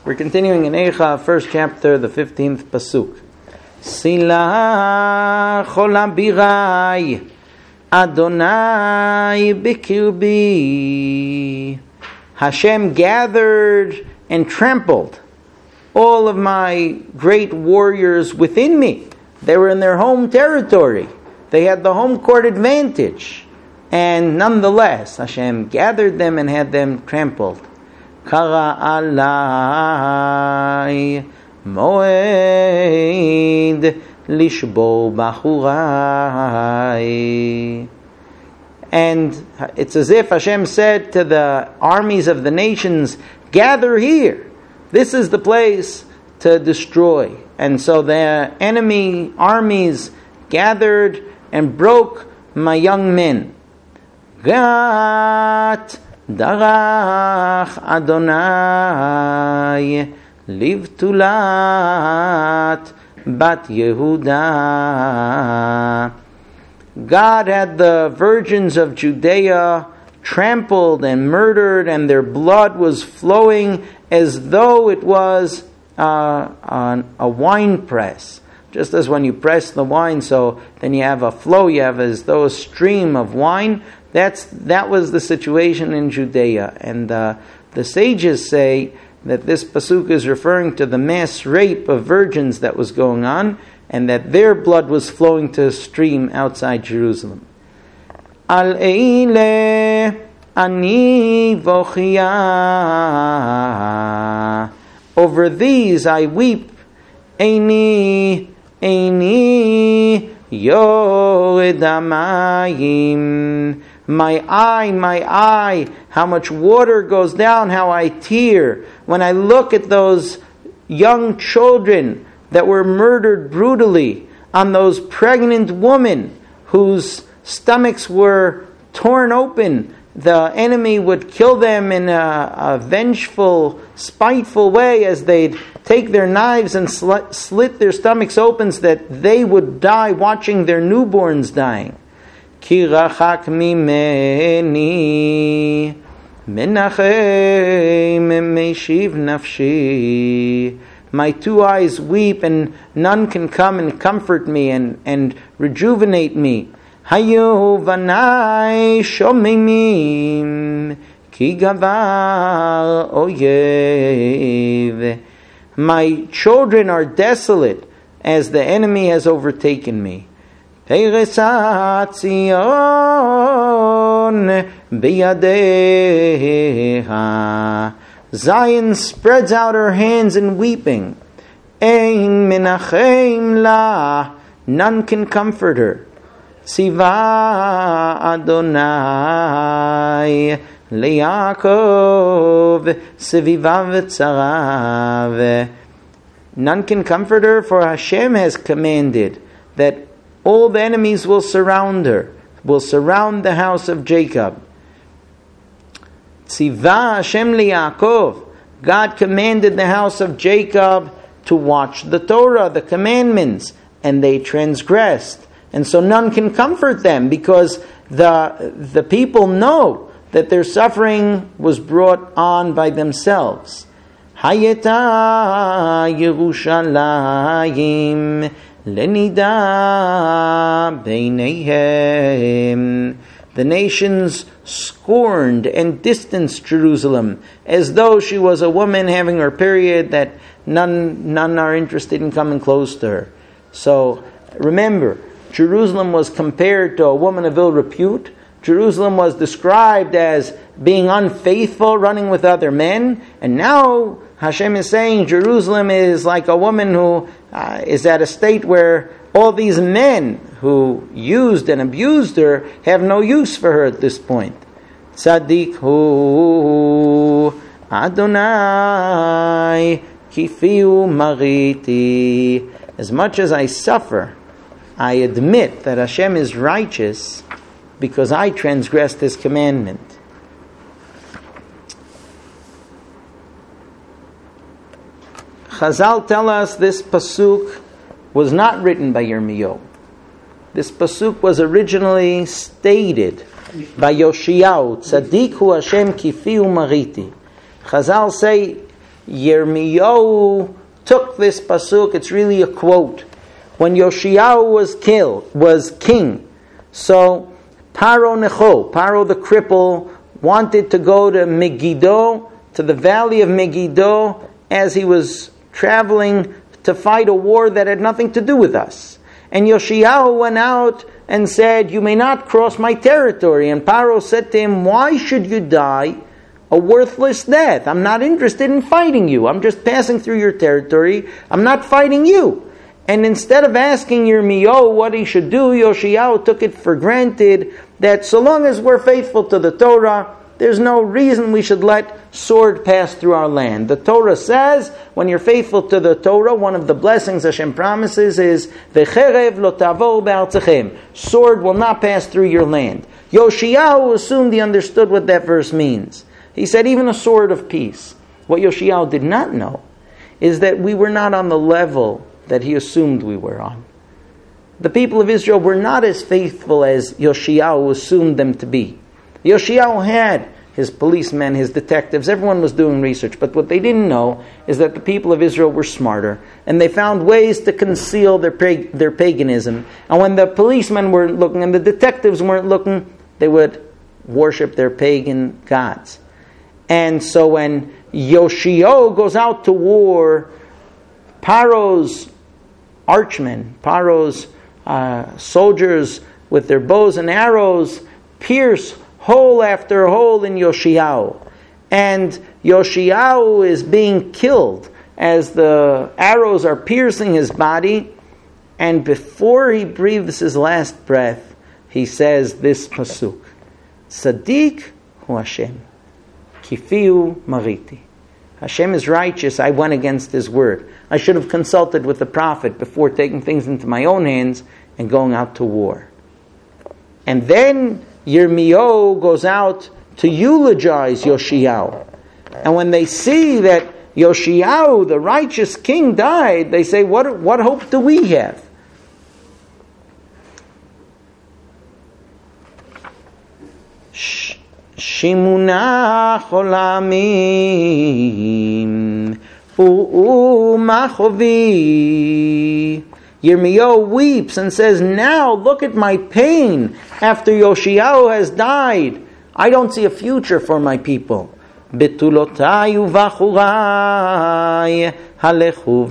We're continuing in Eicha, first chapter, the 15th pasuk. Sila cholam birai, Adonai bikirbi. Hashem gathered and trampled all of my great warriors within me. They were in their home territory. They had the home court advantage. And nonetheless, Hashem gathered them and had them trampled. Kara alai moed lishbo bachurai. And it's as if Hashem said to the armies of the nations, gather here. This is the place to destroy. And so the enemy armies gathered and broke my young men. Gat darach Adonai livtulat bat Yehuda. God had the virgins of Judea trampled and murdered, and their blood was flowing as though it was a wine press. Just as when you press the wine, so then you have a flow, you have as though a stream of wine. That was the situation in Judea. And the sages say that this pasuk is referring to the mass rape of virgins that was going on, and that their blood was flowing to a stream outside Jerusalem. Al eile ani vochia. Over these I weep. Eini yored amayim. My eye, how much water goes down, how I tear when I look at those young children that were murdered brutally, on those pregnant women whose stomachs were torn open. The enemy would kill them in a vengeful, spiteful way as they'd take their knives and slit their stomachs open so that they would die watching their newborns dying. Ki rachak mimeni menachem meshiv nafshi. My two eyes weep, and none can come and comfort me and rejuvenate me. Hayu vanai shomimim ki gavar oyev. My children are desolate as the enemy has overtaken me. Peresat Zion biyadeha. Zion spreads out her hands in weeping. Ein menachem la. None can comfort her. Tziva Adonai leYaakov sevivav tzarav. None can comfort her, for Hashem has commanded that all the enemies will surround her, will surround the house of Jacob. Tziva Hashem leYaakov. God commanded the house of Jacob to watch the Torah, the commandments, and they transgressed. And so none can comfort them, because the people know that their suffering was brought on by themselves. Hayeta Yerushalayim lenida beineihem. The nations scorned and distanced Jerusalem as though she was a woman having her period, that none are interested in coming close to her. So remember, Jerusalem was compared to a woman of ill repute. Jerusalem was described as being unfaithful, running with other men. And now Hashem is saying Jerusalem is like a woman who is at a state where all these men who used and abused her have no use for her at this point. Tzaddik hu Adonai kifiu mariti. As much as I suffer, I admit that Hashem is righteous because I transgressed His commandment. Chazal tell us this pasuk was not written by Yirmiyahu. This pasuk was originally stated by Yoshiyahu. Tzaddik hu Hashem kifi umariti. Chazal say Yirmiyahu took this pasuk. It's really a quote. When Yoshiyahu was king, so Paro Necho, Paro the cripple, wanted to go to Megiddo, to the valley of Megiddo, as he was traveling to fight a war that had nothing to do with us. And Yoshiyahu went out and said, "You may not cross my territory." And Paro said to him, "Why should you die a worthless death? I'm not interested in fighting you. I'm just passing through your territory. I'm not fighting you." And instead of asking Yirmiyahu what he should do, Yoshiyahu took it for granted that so long as we're faithful to the Torah, there's no reason we should let sword pass through our land. The Torah says, when you're faithful to the Torah, one of the blessings Hashem promises is, V'cherev lo tavo be'artzachem. Sword will not pass through your land. Yoshiyahu assumed he understood what that verse means. He said, even a sword of peace. What Yoshiyahu did not know is that we were not on the level that he assumed we were on. The people of Israel were not as faithful as Yoshiyahu assumed them to be. Yoshiyahu had his policemen, his detectives, everyone was doing research, but what they didn't know is that the people of Israel were smarter, and they found ways to conceal their paganism. And when the policemen weren't looking and the detectives weren't looking, they would worship their pagan gods. And so when Yoshiyahu goes out to war, Paro's archmen, Paro's soldiers with their bows and arrows pierce hole after hole in Yoshiyahu. And Yoshiyahu is being killed as the arrows are piercing his body. And before he breathes his last breath, he says this pasuk, Tzaddik hu Hashem, kifiu mariti. Hashem is righteous, I went against his word. I should have consulted with the prophet before taking things into my own hands and going out to war. And then Yirmiyahu goes out to eulogize Yoshiyahu. And when they see that Yoshiyahu, the righteous king, died, they say, what hope do we have? Shimunach olamim u'machovi. Yirmiyahu weeps and says, now look at my pain after Yoshiyahu has died. I don't see a future for my people. Betulotai uvachurai halechu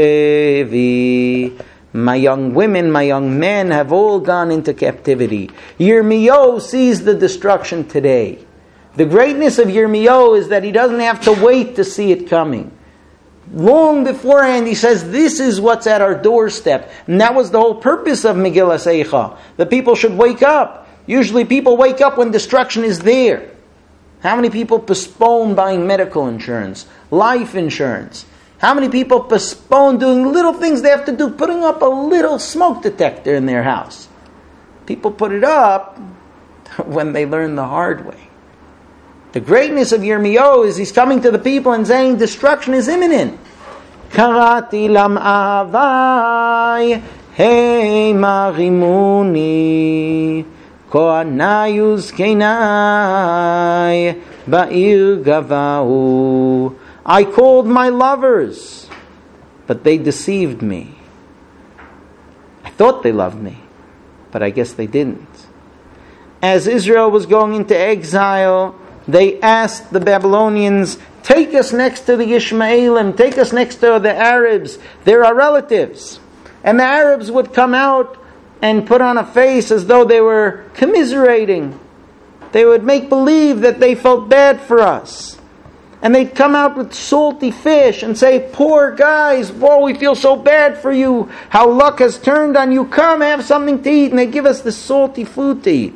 vashevi. My young women, my young men have all gone into captivity. Yirmiyahu sees the destruction today. The greatness of Yirmiyahu is that he doesn't have to wait to see it coming. Long beforehand, he says, this is what's at our doorstep. And that was the whole purpose of Megillas Eicha. The people should wake up. Usually people wake up when destruction is there. How many people postpone buying medical insurance, life insurance? How many people postpone doing little things they have to do, putting up a little smoke detector in their house? People put it up when they learn the hard way. The greatness of Yirmiyahu is he's coming to the people and saying destruction is imminent. Karati lam avai hey marimuni koanayuz kenai ba'ir gavau. I called my lovers, but they deceived me. I thought they loved me, but I guess they didn't. As Israel was going into exile, they asked the Babylonians, take us next to the Ishmaelim, take us next to the Arabs. They're our relatives. And the Arabs would come out and put on a face as though they were commiserating. They would make believe that they felt bad for us. And they'd come out with salty fish and say, poor guys, whoa, we feel so bad for you. How luck has turned on you. Come, have something to eat. And they'd give us this salty food to eat.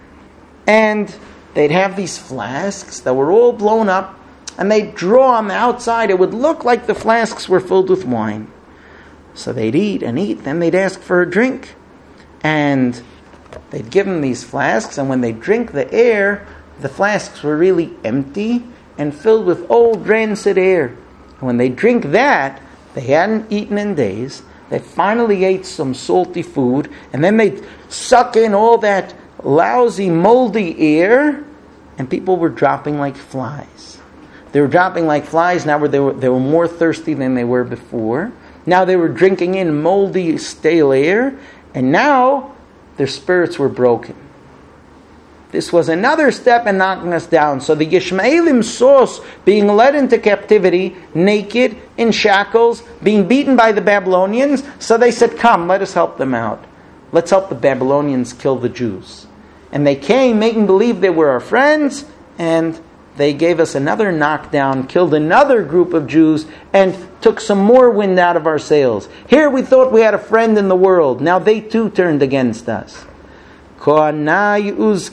And they'd have these flasks that were all blown up, and they'd draw on the outside. It would look like the flasks were filled with wine. So they'd eat and eat, then they'd ask for a drink. And they'd give them these flasks, and when they'd drink the air, the flasks were really empty and filled with old rancid air. And when they drink that, they hadn't eaten in days. They finally ate some salty food, and then they'd suck in all that lousy, moldy air, and people were dropping like flies. They were dropping like flies. Now they were more thirsty than they were before. Now they were drinking in moldy, stale air. And now their spirits were broken. This was another step in knocking us down. So the Yishmaelim saw us being led into captivity, naked, in shackles, being beaten by the Babylonians. So they said, come, let us help them out. Let's help the Babylonians kill the Jews. And they came making believe they were our friends, and they gave us another knockdown, killed another group of Jews, and took some more wind out of our sails. Here we thought we had a friend in the world. Now they too turned against us. Koanai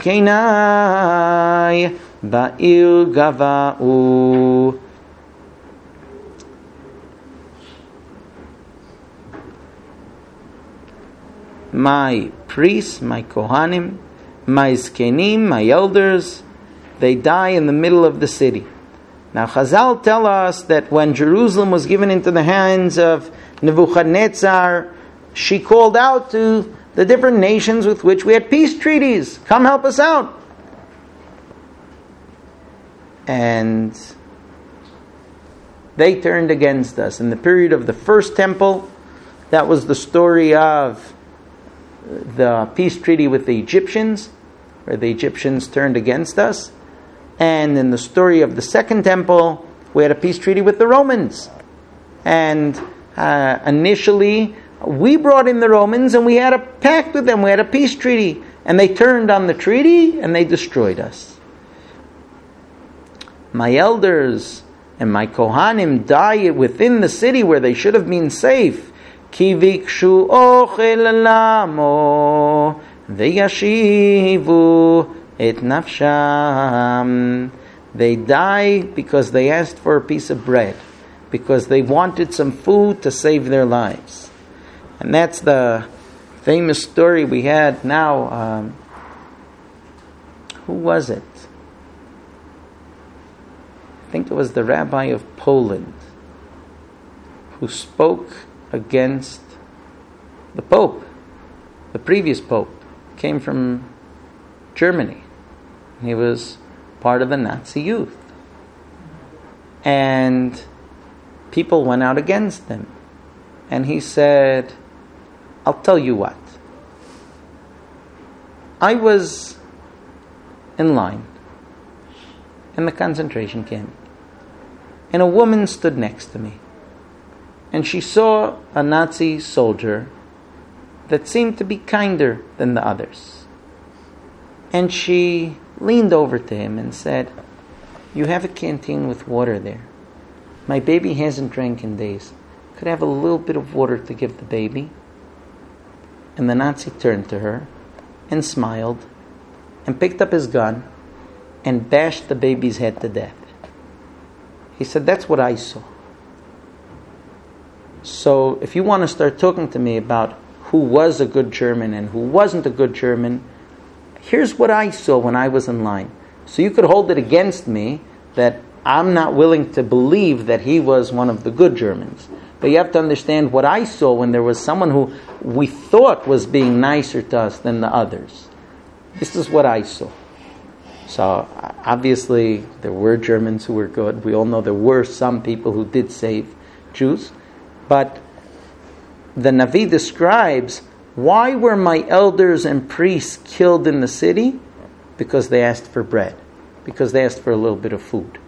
uzkenai ba'il gava'u. My priests, my Kohanim, my Zkenim, my elders, they die in the middle of the city. Now Chazal tell us that when Jerusalem was given into the hands of Nebuchadnezzar, she called out to the different nations with which we had peace treaties. Come help us out. And they turned against us. In the period of the first temple, that was the story of the peace treaty with the Egyptians, where the Egyptians turned against us. And in the story of the second temple, we had a peace treaty with the Romans. And initially, we brought in the Romans and we had a pact with them. We had a peace treaty. And they turned on the treaty and they destroyed us. My elders and my Kohanim die within the city where they should have been safe. Ki vikshu ochel lamo veyashivu et nafsham. They die because they asked for a piece of bread, because they wanted some food to save their lives. And that's the famous story we had now. Who was it? I think it was the rabbi of Poland who spoke against the Pope. The previous Pope came from Germany. He was part of the Nazi youth. And people went out against him. And he said, I'll tell you what. I was in line in the concentration camp. And a woman stood next to me. And she saw a Nazi soldier that seemed to be kinder than the others. And she leaned over to him and said, you have a canteen with water there. My baby hasn't drank in days. Could I have a little bit of water to give the baby? And the Nazi turned to her and smiled and picked up his gun and bashed the baby's head to death. He said, that's what I saw. So if you want to start talking to me about who was a good German and who wasn't a good German, here's what I saw when I was in line. So you could hold it against me that I'm not willing to believe that he was one of the good Germans. But you have to understand what I saw when there was someone who we thought was being nicer to us than the others. This is what I saw. So obviously there were Germans who were good. We all know there were some people who did save Jews. But the Navi describes, why were my elders and priests killed in the city? Because they asked for bread. Because they asked for a little bit of food.